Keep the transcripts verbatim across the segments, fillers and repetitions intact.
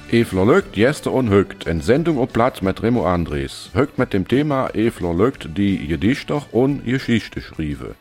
Evler Lögt, Jester und Högt, eine Sendung auf Platz mit Remo Andres. Högt mit dem Thema Evler Lögt, die Gedichter und Geschichte schrieben.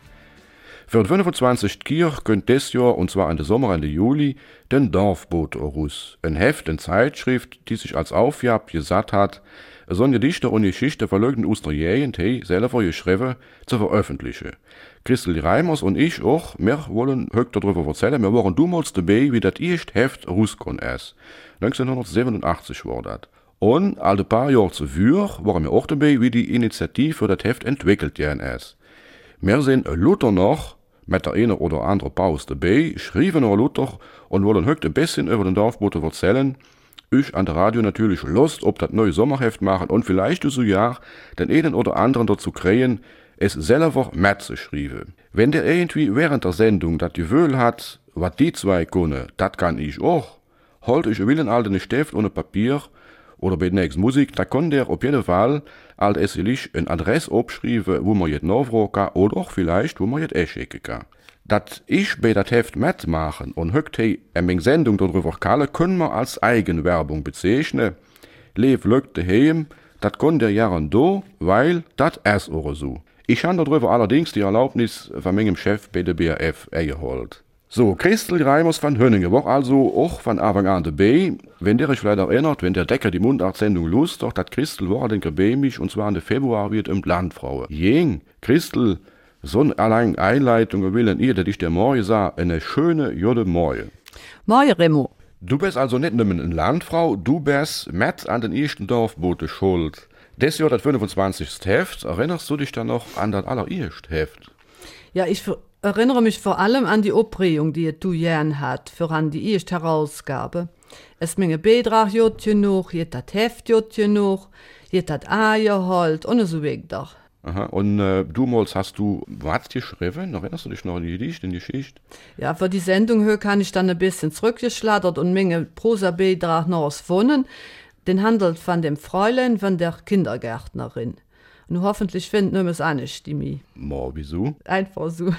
Für die fünfundzwanzigste Kirche könnt dieses Jahr, und zwar Ende Sommer, Ende Juli, den Dorfboot raus. Ein Heft, eine Zeitschrift, die sich als Aufgabe gesagt hat, so ein Gedichter und Geschichte verlögten aus der Gegend, hey, selber geschrieben, zu veröffentlichen. Christel Reimers und ich auch, wir wollen heute darüber erzählen, wir waren damals dabei, wie das erste Heft rausgekommen ist. neunzehnhundertsiebenundachtzig war das. Und all ein paar Jahre zuvor waren wir auch dabei, wie die Initiative für das Heft entwickelt worden ist. Wir sind Luther noch, mit der eine oder andere Pause dabei, schrieben noch Luther und wollen heute ein bisschen über den Dorfboot erzählen. Ich an der Radio natürlich Lust, ob das neue Sommerheft machen und vielleicht so ja den einen oder anderen dazu kriegen, es selber mitzuschreiben. Wenn der irgendwie während der Sendung das Gefühl hat, was die zwei können, das kann ich auch, holt ich will einen alten Stift ohne Papier oder bei der nächsten Musik, da kann der auf jeden Fall alt es eine Adresse abschreiben, wo man jetzt nachfragen kann oder auch vielleicht, wo man jetzt echt schicken kann. Dat ich bei dat Heft mitmachen und högt hey eine Sendung darüber kann, können wir als Eigenwerbung bezeichnen. Lev lögt daheim, dat kann der Jahren do, weil dat es auch so. Ich habe darüber allerdings die Erlaubnis von meinem Chef bei der B R F eingeholt. So, Christel Reimers van Hönningen war also auch von Anfang an dabei. Wenn der sich vielleicht erinnert, wenn der Decker die Mundart-Sendung lust, doch dat Christel war den bei mich und zwar Ende Februar wird im Landfrauen. Jeng, Christel, so eine allein Einleitung willen ihr, dass ich der Morgen sah, eine schöne Jode Morgen. Morgen, Remo. Du bist also nicht nur eine Landfrau, du bist mit an den ersten Dorfboote schuld. Das Jahr das fünfundzwanzigste Heft, erinnerst du dich dann noch an das allererste Heft? Ja, ich erinnere mich vor allem an die Aufregung, die du gern hat, für an die erste Herausgabe. Es menge Beitrag jut genug, jet das Heft jut genug, jet das Eier halt und so weiter. Aha, und äh, damals hast du was geschrieben? Erinnerst du dich noch an die Gedichte, in die Geschichte? Ja, für die Sendung hier kann ich dann ein bisschen zurückgeschlattert und menge Prosa-Beitrag noch ausgefunden. Den handelt von dem Fräulein von der Kindergärtnerin. Und hoffentlich finden wir es auch nicht, die mich. Ma, wieso? Einfach so.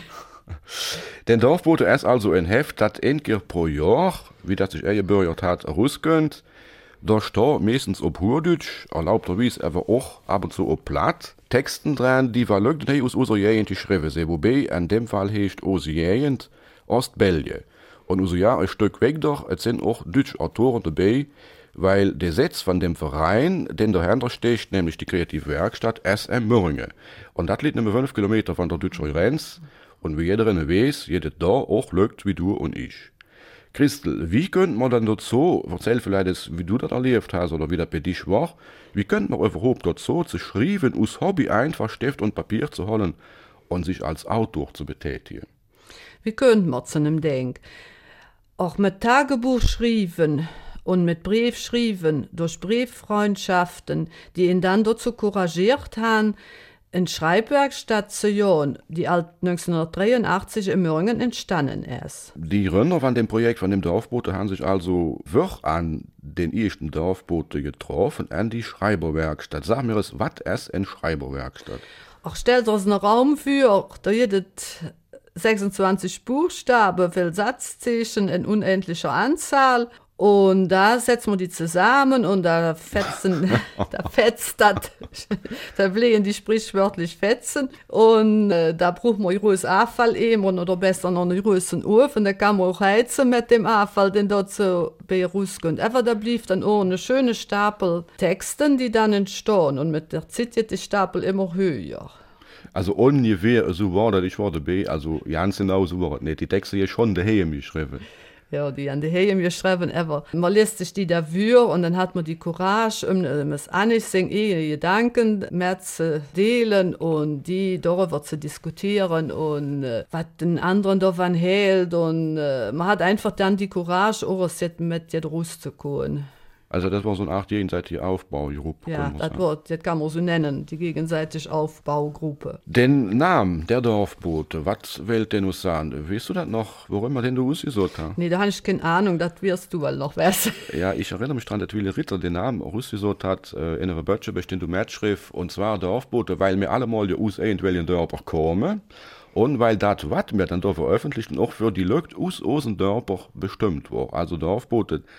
Den Dorfbote ist also ein Heft, das ein Jahr pro Jahr, wie das sich eingebürgert hat, rauskommt. Da steht meistens auf Hochdeutsch, erlaubterweise aber auch ab und zu auf Platt. Texten dran, die verlögt hey, aus unserer Gegend geschrieben sind, wobei in dem Fall heißt unsere Gegend Ostbelgien. Und unser Jahr ein Stück weg doch, es sind auch deutsche Autoren dabei, weil der Sitz von dem Verein, den dahinter steht, nämlich die Kreative Werkstatt, S M Möhringen. Und das liegt nämlich fünf Kilometer von der deutschen Grenze. Und wie jeder weiß, jeder da auch lügt wie du und ich. Christel, wie könnte man dann dazu, erzähl vielleicht, wie du das erlebt hast oder wie das bei dich war, wie könnte man überhaupt dazu zu schreiben, aus Hobby einfach Stift und Papier zu holen und sich als Autor zu betätigen? Wie könnte man zu einem denken? Auch mit Tagebuch schreiben und mit Brief schreiben, durch Brieffreundschaften, die ihn dann dazu couragiert haben, eine Schreibwerkstatt zu jahren, die neunzehnhundertdreiundachtzig in Möhringen entstanden ist. Die Gründer von dem Projekt, von dem Dorfboote, haben sich also wirklich an den ersten Dorfboote getroffen, an die Schreiberwerkstatt. Sag mir es, was ist eine Schreiberwerkstatt? Ach, stellt uns einen Raum für, da jedes sechsundzwanzig Buchstaben, viel Satzzeichen in unendlicher Anzahl. Und da setzen wir die zusammen und da fetzen, da fetzt das, da bleiben die sprichwörtlich fetzen. Und äh, da braucht man ruhig Abfall eben oder besser noch einen großen Ofen. Da kann man auch heizen mit dem Abfall, den dort so bei rauskommt. Aber da blieb dann auch eine schöne Stapel Texten, die dann entstehen. Und mit der Zeit wird die Stapel immer höher. Also ungefähr so war das, ich war dabei, also ganz genau so war das nicht. Die Texte hier schon daheim geschrieben. Ja, die an die Heim geschrieben, aber man lässt sich die dafür und dann hat man die Courage, um es anzusehen, ihre Gedanken mehr zu teilen und die darüber zu diskutieren und äh, was den anderen davon hält und äh, man hat einfach dann die Courage, auch mit dir rauszukommen. Also das war so eine Art gegenseitige Aufbaugruppe. Ja, das, wird, das kann man so nennen, die gegenseitige Aufbaugruppe. Den Namen der Dorfboote, was will denn uns sagen? Weißt du das noch, worum wir denn du ausgesucht hast? Nee, da habe ich keine Ahnung, das wirst du wohl noch wissen. Ja, ich erinnere mich daran, dass Willi Ritter den Namen ausgesucht hat, äh, in einer Böttche bestimmt du Matschrift, und zwar Dorfboote, weil wir alle mal die aus irgendwelchen Dörfern kommen. Und weil das, was wir dann da veröffentlichten, auch für die Leute aus unseren Dörfern bestimmt war. Also Dorfboote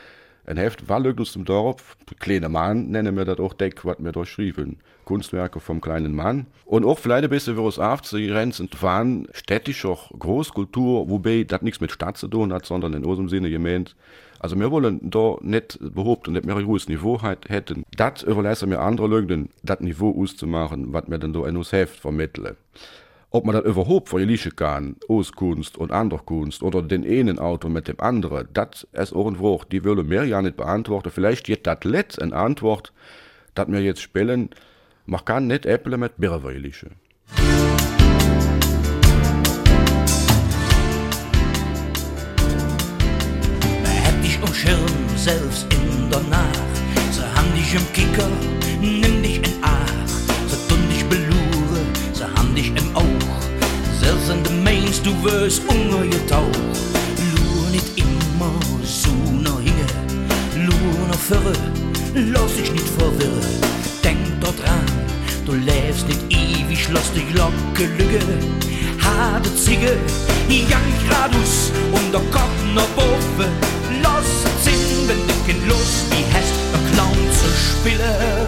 Ein Heft war aus dem Dorf, kleiner Mann, nennen wir das auch Deck, was wir durchschrieben. Kunstwerke vom kleinen Mann. Und auch vielleicht ein bisschen, wie es aufzugrenzen waren, städtischer Großkultur, wobei das nichts mit Stadt zu tun hat, sondern in unserem Sinne gemeint. Also wir wollen da nicht behaupten, dass wir ein hohes Niveau hätten. Das überlassen wir anderen Leuten, das Niveau auszumachen, was wir dann da in uns Heft vermitteln. Ob man das überhaupt vergleichen kann, Ostkunst und andere Kunst oder den einen Autor mit dem anderen, das ist auch ein Wort, die wollen wir ja nicht beantworten. Vielleicht jetzt das letzte eine Antwort, das wir jetzt spielen, man kann nicht Äpfel mit Birnen vergleichen. Hätt dich um Schirm, selbst in der Nacht, so haben dich im Kicker, nimm dich in Acht, so tun dich belure, so haben dich im Auge. Selbst wenn du meinst, du wirst untergetaucht, lur nicht immer so noch hinge, lur noch vorre, lass dich nicht verwirren, denk dort dran, du lebst nicht ewig, lass dich Glocke lüge, harte Ziege, jang gradus und der Kopf noch boven, lass es singen, wenn du kein Lust wie hast, der Clown zu spielen.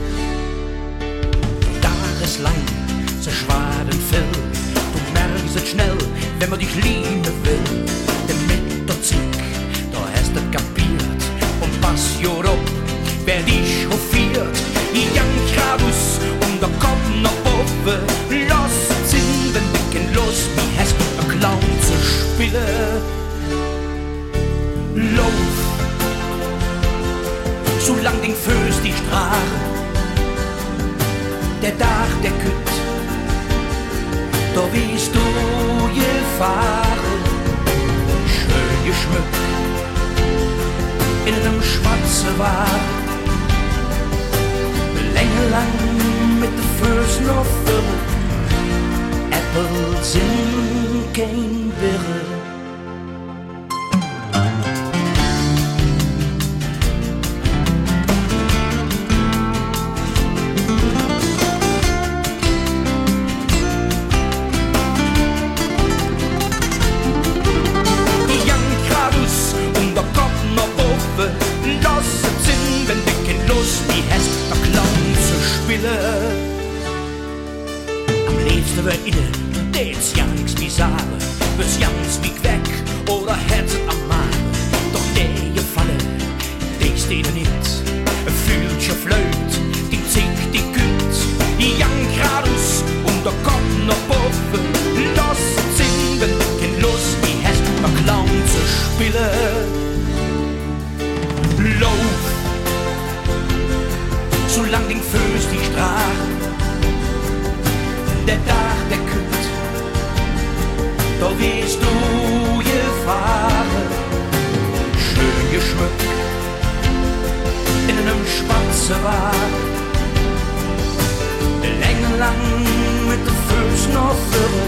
Tageslang, so schwaden Fell, merkst es schnell, wenn man dich lieben will. Denn mit der Zick, da hast du kapiert. Und pass jo op, wer dich hofiert. Jang gradus und der Kopf noch offen. Lass es singen, wenn du kein Lust wie hast, ein Clown zu spielen. Lauf, solang den Föß dich tragen. Der Tag, der kütt, da wirst du gefahren, schön geschmückt, in einem schwarzen Wagen, Länge lang mit den Füßen auf Wirre, Äpfel sind kein Birre. Am liebsten wird ihnen, du tätst ja nix wie sagen, wirst ganz wie weg oder Herz am Magen. Doch der Gefalle, der ist ihnen nicht, fühlt schon flöt, die zick, die kütt, die jang gradus und der Kopf noch boven. Lass es singen, wenn du kein Lust wie hast, mal Clown zu spielen. Lauf, solang den Föß dich tragen, der Tag, der kütt, da wirst du gefahren, schön geschmückt, in einem schwarzen Wagen, Länge lang mit den Füßen auf Wirre.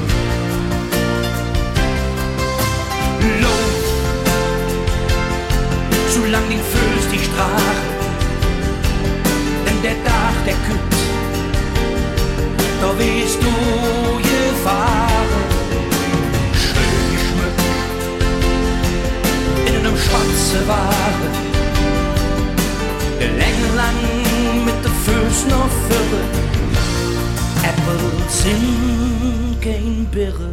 Lauf, solang den Föß dich tragen, denn der Tag, der kütt, da wirst du gefahren, schön geschmückt, in einem schwarzen Wagen, Länge lang mit den Füßen auf Wirre, Äpfel sind kein Birre.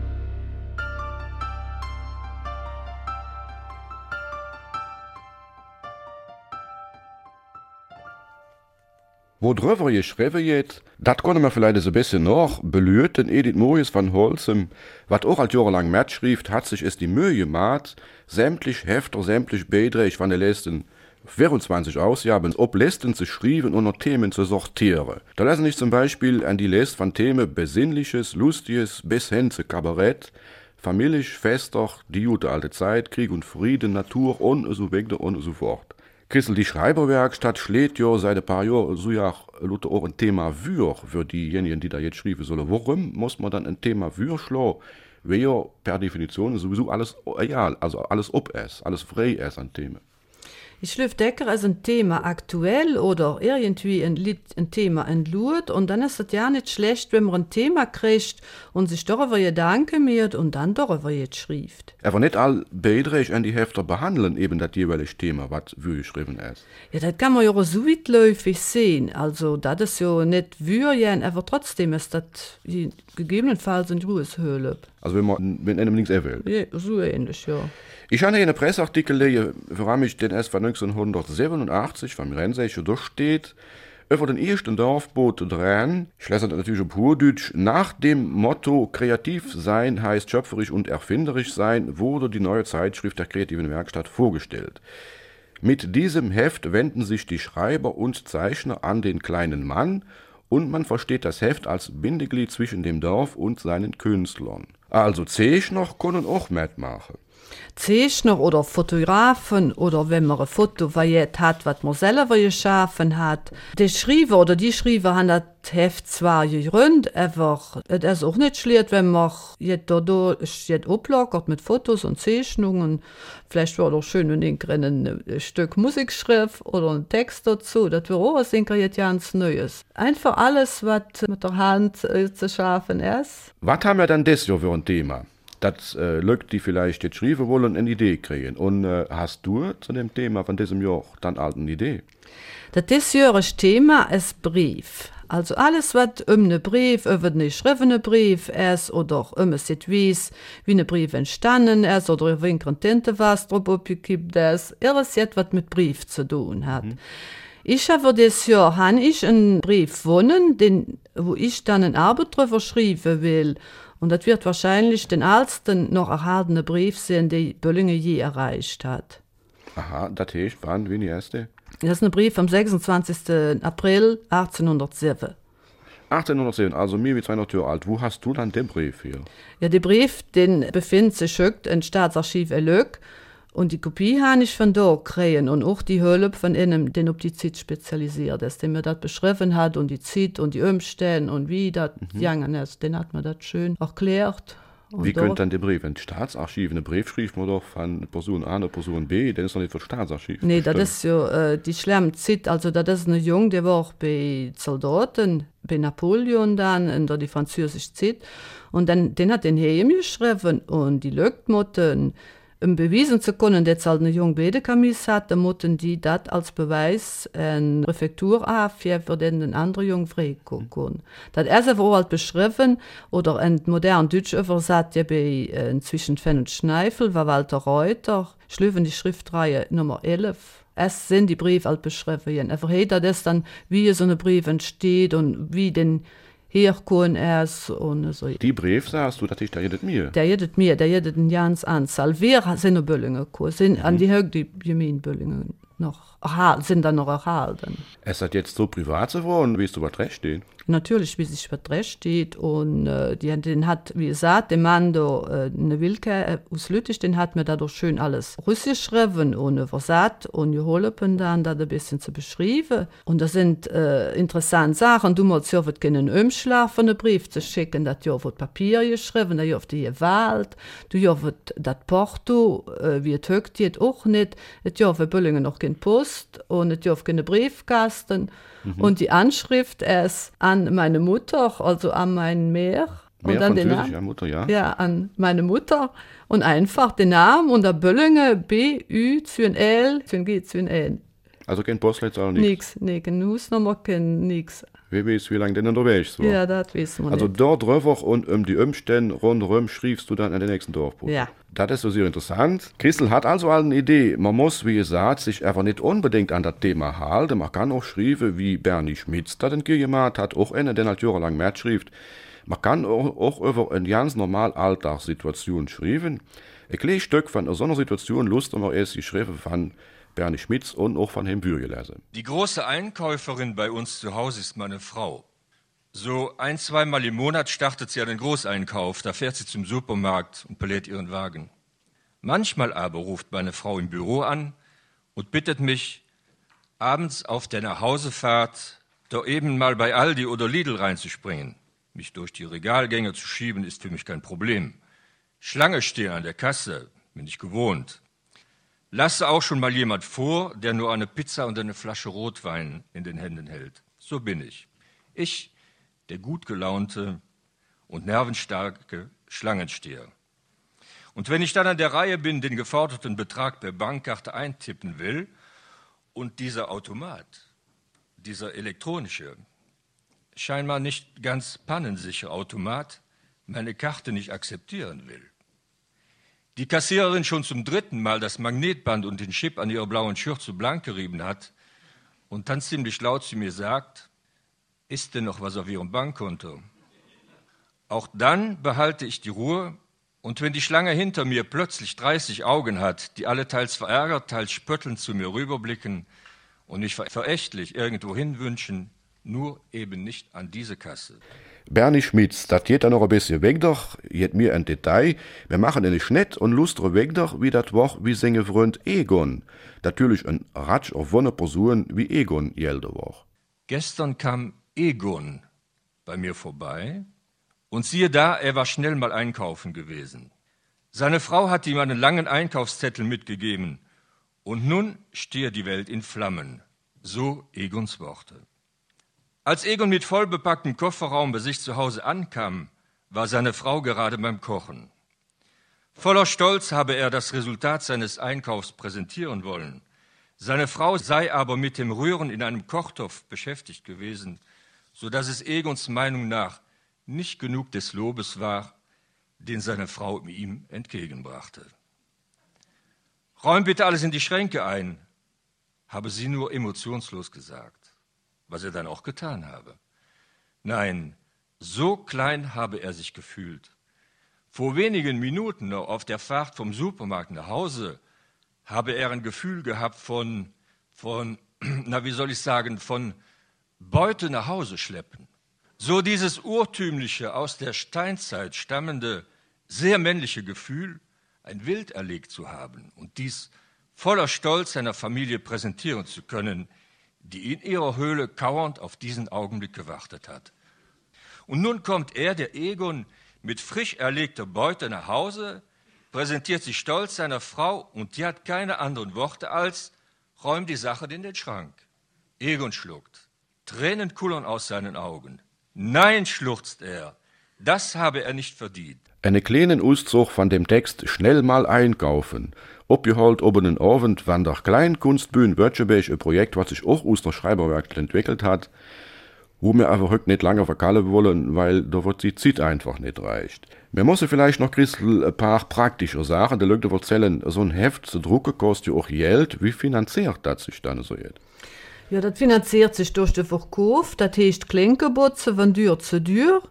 Wo drüber geschrieben wird, das konnte man vielleicht so ein bisschen noch belüten. Edith Moyes van Holzem, was auch als jahrelang mitschrieb, hat sich es die Mühe gemacht, sämtlich Hefter, sämtlich Beiträge von den letzten vierundzwanzig Ausgaben ob Listen zu schreiben und noch Themen zu sortieren. Da lassen sich zum Beispiel an die Liste von Themen Besinnliches, Lustiges bis hin zu Kabarett, Familisch, Fester, die gute alte Zeit, Krieg und Frieden, Natur und so weiter und so fort. Christel, die Schreiberwerkstatt schlägt ja seit ein paar Jahren so ja auch ein Thema für, für diejenigen, die da jetzt schreiben sollen. Warum muss man dann ein Thema für schlagen? Weil ja per Definition sowieso alles egal, also alles ob es, alles frei ist an Themen. Ich schlüpfe Decker als ein Thema aktuell oder irgendwie ein, Lied, ein Thema entlud und dann ist es ja nicht schlecht, wenn man ein Thema kriegt und sich darüber Gedanken macht und dann darüber jetzt schreibt. Aber nicht all Beiträge an die Hefter behandeln eben das jeweilige Thema, was wie geschrieben ist. Ja, das kann man ja so weitläufig sehen. Also, das ist ja nicht würjen, aber trotzdem ist das gegebenenfalls ein Ruheshöhle. Also, wenn man mit einem nichts erwählt. Ja, so ähnlich, ja. Ich habe einen Presseartikel gelesen, woran mich den erst von neunzehnhundertsiebenundachtzig vom Rennseiche durchsteht, über den ersten Dorfboot dran, ich lese das natürlich auf Hochdeutsch, nach dem Motto kreativ sein heißt schöpferisch und erfinderisch sein, wurde die neue Zeitschrift der kreativen Werkstatt vorgestellt. Mit diesem Heft wenden sich die Schreiber und Zeichner an den kleinen Mann und man versteht das Heft als Bindeglied zwischen dem Dorf und seinen Künstlern. Also Zeichner können auch mitmachen. Zeichner oder Fotografen oder wenn man ein Foto hat, was man selber geschaffen hat. Die Schreiber oder die Schreiber haben das Heft zwar gegründet, aber es ist auch nicht schlecht, wenn man jetzt ablagert mit Fotos und Zeichnungen. Vielleicht wäre es auch schön, wenn ich ein Stück Musik schreibe oder einen Text dazu. Das wäre auch was ganz Neues. Einfach alles, was mit der Hand äh, zu schaffen ist. Was haben wir dann das Jahr für ein Thema? Das äh, Leute, die vielleicht jetzt schreiben wollen, eine Idee kriegen. Und äh, hast du zu dem Thema von diesem Jahr dann halt eine Idee? Das diesjährige Thema ist Brief. Also alles, was um einen Brief, über einen geschriebenen Brief ist oder um es jetzt weiß, wie ein Brief entstanden ist oder wie ein Tinte was drauf abgekippt ist, alles jetzt, was mit Brief zu tun hat. Mhm. Ich habe dieses Jahr habe ich einen Brief gewonnen, den, wo ich dann eine Arbeit drüber schreiben will. Und das wird wahrscheinlich den ältesten noch erhaltene Brief sein, den Böllinge je erreicht hat. Aha, das heißt, wann, wie die erste? Das ist ein Brief vom sechsundzwanzigsten April achtzehnhundertsieben. achtzehnhundertsieben, also mehr wie zweihundert Jahre alt. Wo hast du dann den Brief hier? Ja, der Brief, den befindet sich im Staatsarchiv Elöck. Und die Kopie habe ich von da kriegen und auch die Hölle von einem, den auf die Zeit spezialisiert ist, der mir das beschrieben hat und die Zeit und die Umstände und wie das mhm. gegangen ist. Den hat mir das schön erklärt. Und wie könnte dann der Brief, ein Staatsarchiv, eine Brief schrieb man doch von Person A und Person B, der ist doch nicht für Staatsarchiv. Nee, das ist ja äh, die schlimme Zeit, also das ist ein Junge, der war auch bei Soldaten, bei Napoleon dann, in der die französische Zeit und dann, den hat den Heim geschrieben und die Lögmotten, um beweisen zu können, dass halt eine junge Bedekamis hat, dann mussten die das als Beweis eine Präfektur abgeben, für den ein anderer Junge freigucken können. Das erste war halt beschrieben, oder in modern Deutsch übersetzt, ja bei äh, inzwischen Fenn und Schneifel, war Walter Reuter, schlüpfen die Schriftreihe Nummer elf. Es sind die Briefe halt beschrieben. Er verhält das dann, wie so ein Brief entsteht und wie den herkommen ist und so. Die Brief sagst du, das ist der jedet mir? Der jedet mir, der jedet eine ganze Anzahl. Wir sind Böllinge gekommen, sind mhm. an die Höhe die Gemein-Böllinge noch, aha, sind dann noch erhalten. Es hat jetzt so privat geworden, wie es über Recht steht? Natürlich, wie sich über Recht steht und äh, die, den hat, wie gesagt, der Mann da, äh, eine Wilke äh, aus Lüttich, den hat mir da doch schön alles russisch geschrieben und übersetzt und geholfen dann, da ein bisschen zu beschreiben. Und das sind äh, interessante Sachen. Du musst ja einen Umschlag von einem Brief zu schicken, das ja wird Papier geschrieben, da ja auf die Gewalt, du ja wird das Porto, äh, wie es högt geht, auch nicht, es ja für Böllingen noch keine Post und es ja auf keine Briefkasten. Mhm. Und die Anschrift ist an meine Mutter, also an mein Meer. Mehr und an den Französisch, ja, Mutter, ja. Ja, an meine Mutter. Und einfach den Namen und der Böllinge B, Ü, Zün L, Zün G, Zün N. Also kein Postleitzahl, nichts? Nix, nee, keine Hausnummer, kein nix. Wie weiß, wie lange denn unterwegs war? Ja, das wissen wir Also nicht. dort drüber und um die Umstände rundherum schriebst du dann an den nächsten Dorfbuch. Ja. Das ist so sehr interessant. Christel hat also eine Idee. Man muss, wie gesagt, sich einfach nicht unbedingt an das Thema halten. Man kann auch schreiben, wie Bernie Schmitz das gemacht hat, auch einer, der halt jahrelang mehr schrieb. Man kann auch, auch über eine ganz normale Alltagssituation schreiben. Ein kleines Stück von so einer Situation Lust um erst geschrieben von Bernie Schmitz und auch von Herrn Bürger lesen. Die große Einkäuferin bei uns zu Hause ist meine Frau. So ein-, zweimal im Monat startet sie einen Großeinkauf, da fährt sie zum Supermarkt und belädt ihren Wagen. Manchmal aber ruft meine Frau im Büro an und bittet mich, abends auf der Nachhausefahrt doch eben mal bei Aldi oder Lidl reinzuspringen. Mich durch die Regalgänge zu schieben, ist für mich kein Problem. Schlange stehen an der Kasse, bin ich gewohnt. Lasse auch schon mal jemand vor, der nur eine Pizza und eine Flasche Rotwein in den Händen hält. So bin ich. Ich, der gut gelaunte und nervenstarke Schlangensteher. Und wenn ich dann an der Reihe bin, den geforderten Betrag per Bankkarte eintippen will und dieser Automat, dieser elektronische, scheinbar nicht ganz pannensichere Automat meine Karte nicht akzeptieren will, die Kassiererin schon zum dritten Mal das Magnetband und den Chip an ihrer blauen Schürze blank gerieben hat und dann ziemlich laut zu mir sagt, ist denn noch was auf Ihrem Bankkonto? Auch dann behalte ich die Ruhe und wenn die Schlange hinter mir plötzlich dreißig Augen hat, die alle teils verärgert, teils spöttelnd zu mir rüberblicken und mich verächtlich irgendwo hinwünschen, nur eben nicht an diese Kasse. Bernie Schmitz, das geht dann noch ein bisschen weg doch, jetzt mir ein Detail. Wir machen eine Schnitt und lustre weg doch, wie das war, wie seine Freund Egon. Natürlich ein Ratsch auf eine Person wie Egon jelde war. Gestern kam Egon bei mir vorbei und siehe da, er war schnell mal einkaufen gewesen. Seine Frau hat ihm einen langen Einkaufszettel mitgegeben und nun stehe die Welt in Flammen. So Egons Worte. Als Egon mit vollbepacktem Kofferraum bei sich zu Hause ankam, war seine Frau gerade beim Kochen. Voller Stolz habe er das Resultat seines Einkaufs präsentieren wollen. Seine Frau sei aber mit dem Rühren in einem Kochtopf beschäftigt gewesen, so dass es Egons Meinung nach nicht genug des Lobes war, den seine Frau ihm entgegenbrachte. »Räum bitte alles in die Schränke ein«, habe sie nur emotionslos gesagt. Was er dann auch getan habe. Nein, so klein habe er sich gefühlt. Vor wenigen Minuten noch auf der Fahrt vom Supermarkt nach Hause habe er ein Gefühl gehabt von, von, na wie soll ich sagen, von Beute nach Hause schleppen. So dieses urtümliche, aus der Steinzeit stammende, sehr männliche Gefühl, ein Wild erlegt zu haben und dies voller Stolz seiner Familie präsentieren zu können, die in ihrer Höhle kauernd auf diesen Augenblick gewartet hat. Und nun kommt er, der Egon, mit frisch erlegter Beute nach Hause, präsentiert sich stolz seiner Frau und die hat keine anderen Worte als, räum die Sache in den Schrank. Egon schluckt, Tränen kullern aus seinen Augen. Nein, schluchzt er, das habe er nicht verdient. Eine kleinen Auszug von dem Text Schnell mal einkaufen. Abgeholt oben in Abend, wann der Kleinkunstbühne Wörtschebech, ein Projekt, was sich auch aus der Schreiberwerk entwickelt hat, wo wir aber heute nicht lange verkallen wollen, weil da wird die Zeit einfach nicht reicht. Wir müssen vielleicht noch, Christel, ein paar praktische Sachen, die Leute erzählen, so ein Heft zu drucken kostet ja auch Geld. Wie finanziert das sich dann so jetzt? Ja, das finanziert sich durch den Verkauf, das heißt Klinkenbutze von Dür zu Dür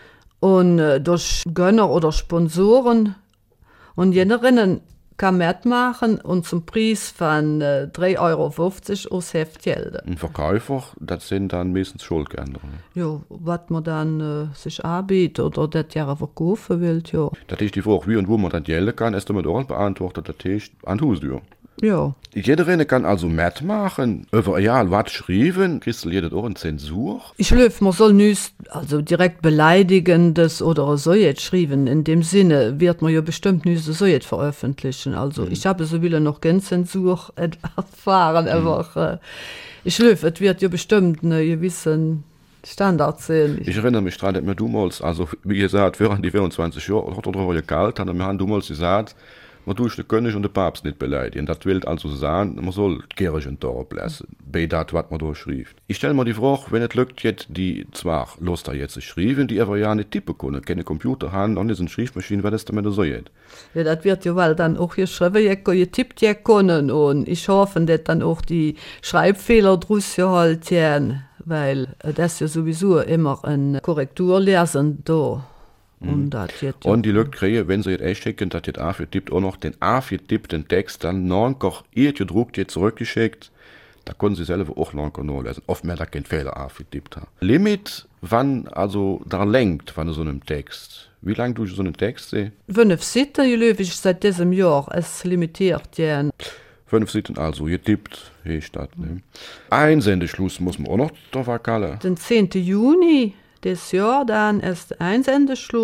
und äh, durch Gönner oder Sponsoren und jennerinnen kann mitmachen und zum Preis von äh, drei Euro fünfzig aus Heft gelten. Ein Verkäufer, das sind dann meistens Schuldgelder. Ja, was man dann äh, sich anbietet oder das ja verkaufen will, ja. Das ist die Frage, wie und wo man das gelten kann, ist damit auch beantwortet, das ist an die Haustür. Ja. Jederin kann also mitmachen, über ja was schreiben, Christel, jeder auch eine Zensur. Ich löfe, man soll nicht also direkt beleidigendes oder so jetzt schreiben. In dem Sinne wird man ja bestimmt nicht so jetzt veröffentlichen. Also mhm. ich habe so wieder noch keine Zensur erfahren, mhm. aber äh, ich löfe, es wird ja bestimmt eine gewissen Standard sehen. Ich erinnere mich daran, dass wir damals, also wie gesagt, während die vierundzwanzig Jahre, hat er darüber gekalt, haben wir damals gesagt, man tut den König und den Papst nicht beleidigen. Das will also sagen, man soll die Kirche da ablassen, bei das, was man da schreibt. Ich stelle mir die Frage, wenn es lückt, jetzt die zwar Lust da jetzt zu schreiben, die aber ja nicht tippen können, keine Computer haben, und nicht eine Schreibmaschine, was das damit so jetzt? Ja, das wird ja weil dann auch geschrieben, getippt ja können und ich hoffe, dass dann auch die Schreibfehler draus geholt werden, weil das ja sowieso immer ein Korrekturlesen da. Und, das jetzt, ja. Und die Leute kriegen, wenn sie jetzt echt schicken, dass jetzt aufgetippt auch noch den aufgetippten Text dann noch ihr gedruckt, jetzt zurückgeschickt. Da können sie selber auch noch nachlesen. Oft mehr da keinen Fehler aufgetippt haben. Limit, wann also da lenkt von so einem Text. Wie lang du so einen Text sehen? Fünf Seiten, ich löse seit diesem Jahr. Es limitiert ja. Fünf Seiten also, getippt, hier steht. Ne? Einsendeschluss muss man auch noch da verkallen. Den zehnten Juni. Das Jahr dann ist Einsendeschluss.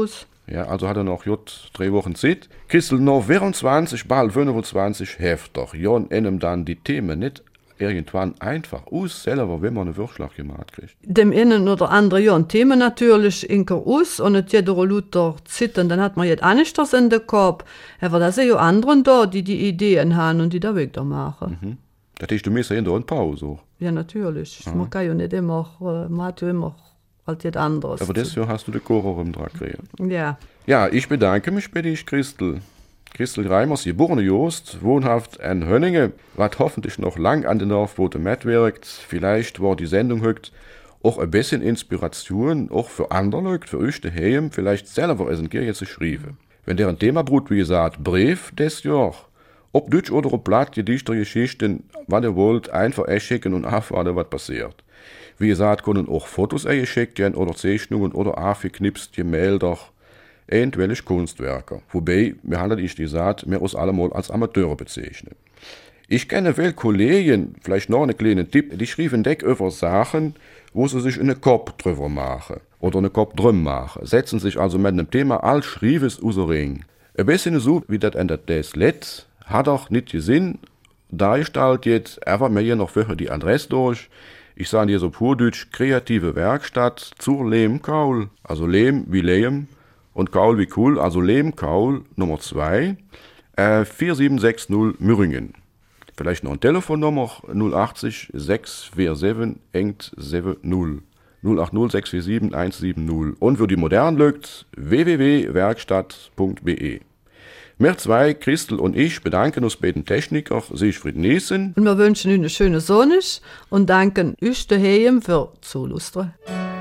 Ja, also hat er noch jut drei Wochen Zeit. Christel noch vierundzwanzig, bald fünfundzwanzig Hefter. Ja, und einem dann die Themen nicht irgendwann einfach aus, selber, wenn man einen Würschlag gemacht kriegt. Dem einen oder anderen ja ein Thema natürlich inker aus und nicht jeder Luther zittern, dann hat man jetzt auch nicht das in den Kopf. Aber da sind ja anderen da, die die Ideen haben und die da weg da machen. Mhm. Das ist du mir ja in Pause auch. Ja, natürlich. Mhm. Man kann ja nicht immer, man hat ja immer halt jetzt anderes. Aber deswegen hast du den Chor im Trag gekriegt. Ja. Ja, ich bedanke mich bei dir, Christel. Christel Reimers, geborene Joost, wohnhaft in Hönninge, was hoffentlich noch lang an den Aufbote mitwirkt. Vielleicht war die Sendung heute auch ein bisschen Inspiration, auch für andere Leute, für euch daheim, vielleicht selber in Kirche zu schreiben. Wenn deren Thema brut, wie gesagt, Brief des Jahr, ob Deutsch oder ob Blatt, Gedichte, Geschichten, was ihr wollt, einfach schicken und erfahren, was passiert. Wie gesagt, können auch Fotos eingeschickt werden oder Zeichnungen oder aufgeknipst, Gemälde, irgendwelche Kunstwerke. Wobei, wir haben ich gesagt, mehr aus allemal als Amateure bezeichnen. Ich kenne viele Kollegen, vielleicht noch einen kleinen Tipp, die schreiben Deck über Sachen, wo sie sich einen Kopf drüber machen oder einen Kopf drum machen. Setzen sich also mit einem Thema all Schriebes ausring. Ein bisschen so, wie das ändert das Let, hat auch nicht gesehen, dargestellt jetzt, einfach mir hier noch für die Adresse durch. Ich sage hier so pur Deutsch, kreative Werkstatt zur Lehmkaul, also Lehm wie Lehm und Kaul wie Kuhl, also Lehmkaul Nummer zwei, äh, vier sieben sechs null Müringen. Vielleicht noch eine Telefonnummer null achtzig sechs vier sieben eins sieben null. null acht null sechs vier sieben eins sieben null. Und für die modern lügt, w w w punkt werkstatt punkt b e. Wir zwei, Christel und ich, bedanken uns bei den Technikern Siegfried Niesen. Und wir wünschen Ihnen eine schöne Sonne und danken euch daheim für Zulustern.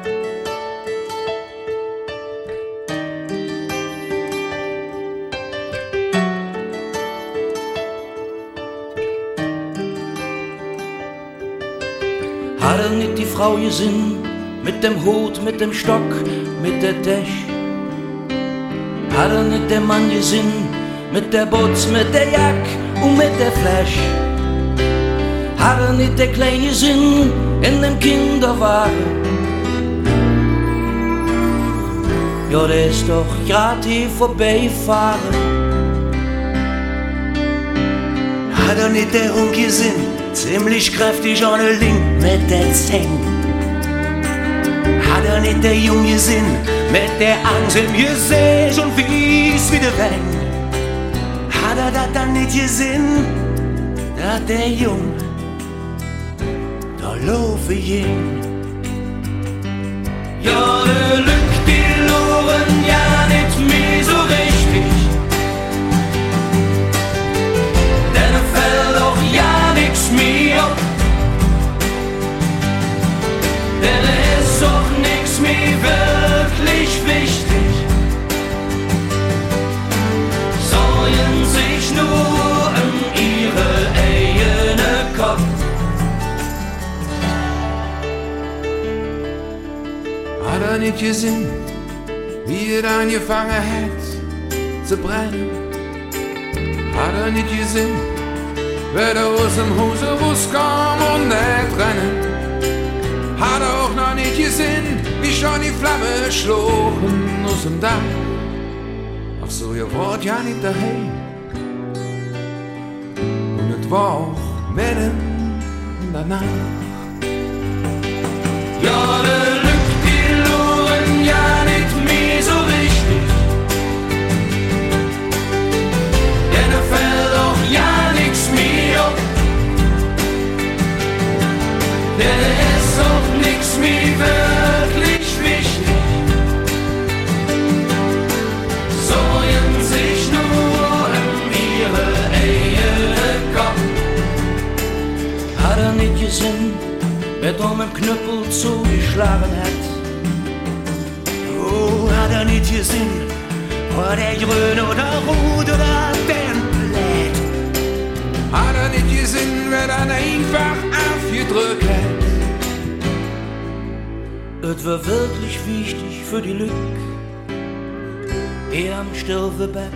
Hat er nicht die Frau gesehen, mit dem Hut, mit dem Stock, mit der Dech? Hat er nicht der Mann gesehen, mit der Boots, mit der Jack und mit der Flash? Hat er nicht der kleine Sinn in dem Kinderwagen? Ja, der ist doch grad hier vorbeigefahren. Hat er nicht der Hund gesehen, ziemlich kräftig an der Link mit der Zeng? Hat er nicht der Junge gesehen, mit der Angst im Gesicht und wies wie der Wein? Hat er das dann nicht gesehen, dass der Junge da laufe ging? Ja, der lügt die Loren ja nicht mehr so richtig, denn er fällt doch ja nichts mehr ab, denn er ist doch nichts mehr wirklich wichtig. Sorgen sich nur um ihre eigene Kopf. Hat er nicht gesehen, wie er angefangen hat zu brennen? Hat er nicht gesehen, wer da aus dem Hause rauskam und nicht rennen? Hat er auch noch nicht gesehen, wie schon die Flamme schluchen aus dem Dach? Ach so, ihr wart ja nicht daheim. Und es war auch mitten in der Nacht. Ja, der lügt die Loren ja nicht mehr so richtig, denn er fällt doch ja nichts mehr ab, denn er ist auch nichts mehr wirklich wichtig. Sorgen sich nur um ihre eigene Kopf. Hat er nicht gesehen, wer da mit dem Knüppel zugeschlagen hat? Oh, hat er nicht gesehen, war der grün oder rot oder der Blätt? Hat er nicht gesehen, wer dann einfach aufgedrückt hat? Es war wirklich wichtig für die Lück, er am Sterbebett.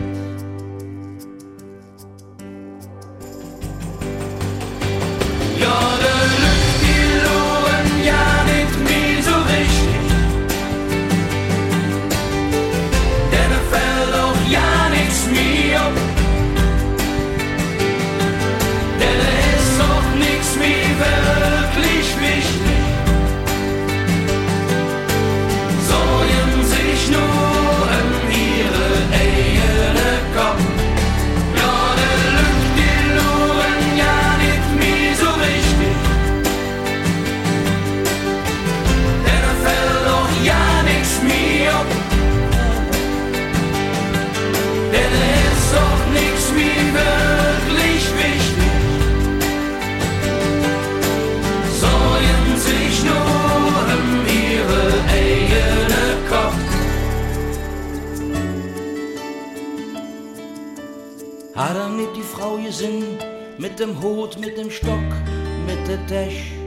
Ja, der lügt die Loren ja nicht mehr so richtig, denn er Hat er nicht die Frau gesehen, mit dem Hut, mit dem Stock, mit der Täsch?